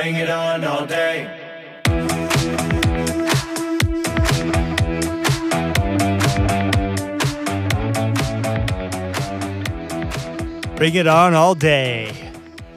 Bring it on all day. Bring it on all day.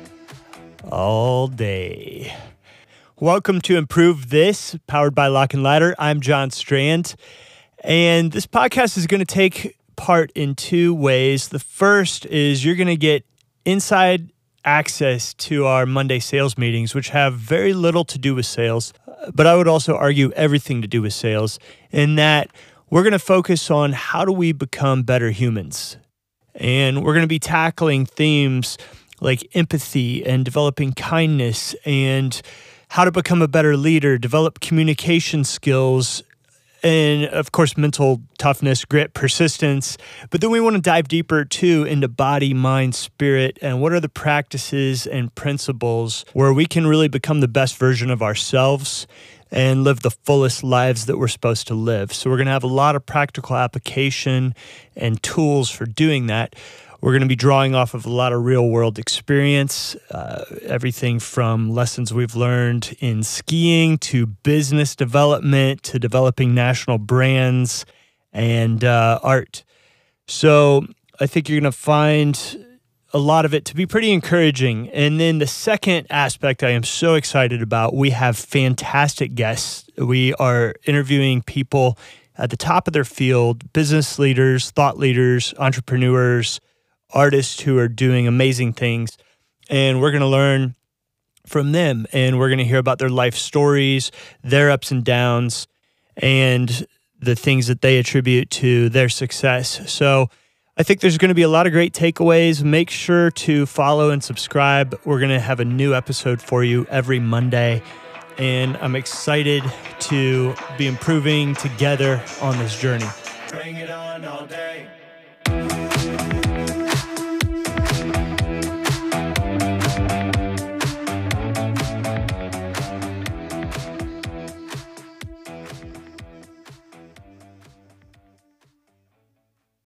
All day. Welcome to Improve This, powered by Lock and Ladder. I'm John Strand, and this podcast is going to take part in two ways. The first is you're going to get inside access to our Monday sales meetings, which have very little to do with sales, but I would also argue everything to do with sales, in that we're going to focus on how do we become better humans. And we're going to be tackling themes like empathy and developing kindness and how to become a better leader, develop communication skills, and of course, mental toughness, grit, persistence. But then we want to dive deeper too into body, mind, spirit, and what are the practices and principles where we can really become the best version of ourselves and live the fullest lives that we're supposed to live. So we're going to have a lot of practical application and tools for doing that. We're going to be drawing off of a lot of real-world experience, everything from lessons we've learned in skiing to business development to developing national brands and art. So I think you're going to find a lot of it to be pretty encouraging. And then the second aspect I am so excited about, we have fantastic guests. We are interviewing people at the top of their field, business leaders, thought leaders, entrepreneurs, artists who are doing amazing things. And we're going to learn from them. And we're going to hear about their life stories, their ups and downs, and the things that they attribute to their success. So I think there's going to be a lot of great takeaways. Make sure to follow and subscribe. We're going to have a new episode for you every Monday. And I'm excited to be improving together on this journey. Bring it on all day.